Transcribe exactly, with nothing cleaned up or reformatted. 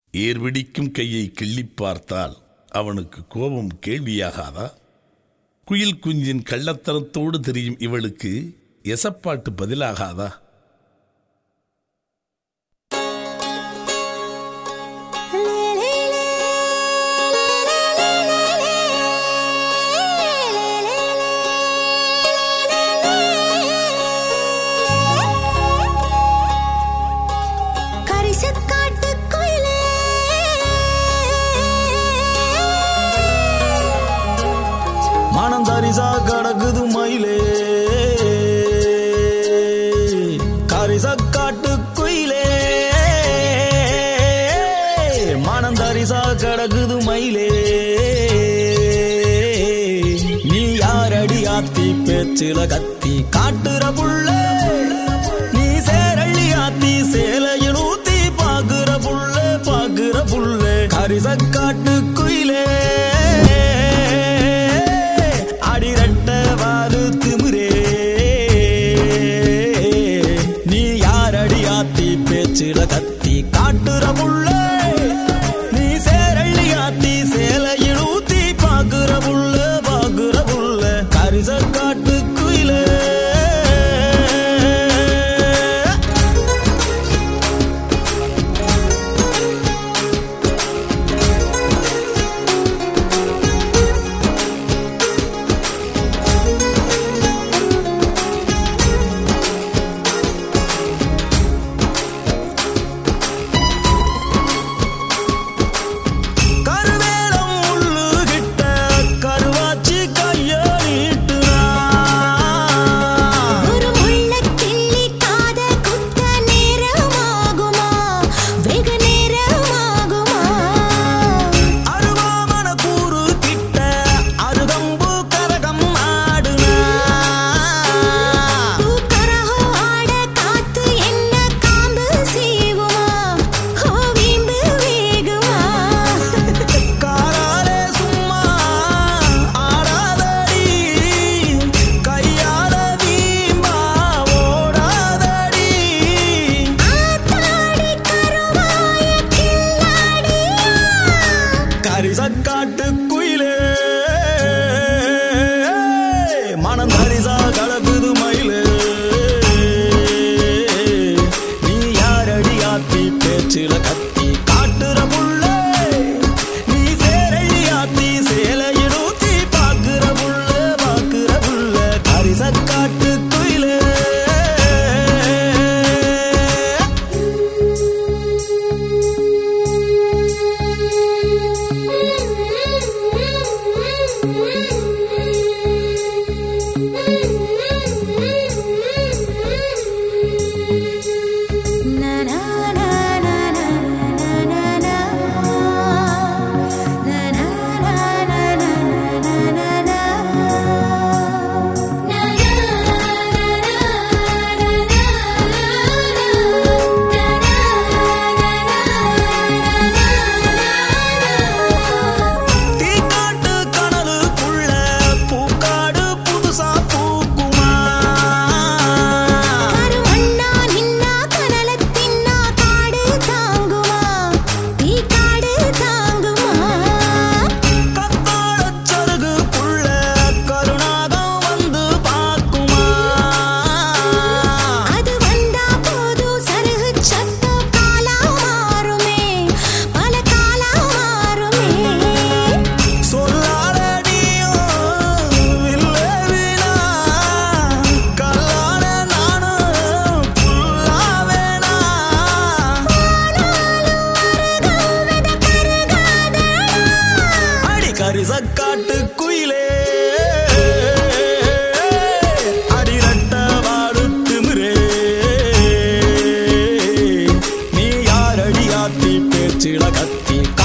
ஏர்விடிக்கும் கையை கிள்ளிப் பார்த்தால் அவனுக்கு கோபம் கேள்வியாகாதா? குயில் குஞ்சின் கள்ளத்தனத்தோடு தெரியும் இவளுக்கு எசப்பாட்டு பதிலாகாதா? கரிசா கடக்குது மயிலே கரிசா காட்டு குயிலே மனந்தரிசா கடக்குது மயிலே நீ யாரடி ஆத்தி பேச்சில கத்தி காட்டுற புள்ள நீ சேரள்ளி ஆத்தி சேலையில் ஊத்தி பாக்குற புள்ள பாக்குற புள்ள கரிசா காட்டு குயிலே பேச்சில கத்தி காட்டுற புள்ள நீ சேரள்ளி ஆத்தி சேலையில் ஊத்தி பாக்குற புள்ள பாக்குற புள்ள கரிச காட்டு குயிலே காட்டு குயிலே மனம் தரிசா கலக்குது மயிலே நீ யாரடி ஆத்தி பேச்சில கத்தி காட்டுற புள்ள நீ சேரடி ஆத்தி சேலையில் ஊத்தி பாக்குற புள்ள பாக்குற புள்ள கரிச காட்டு குயிலே கரிச காட்டு குயிலே அடிரட்ட வாடு திமிரே நீ யாரடி ஆத்தி பேச்சில கத்தி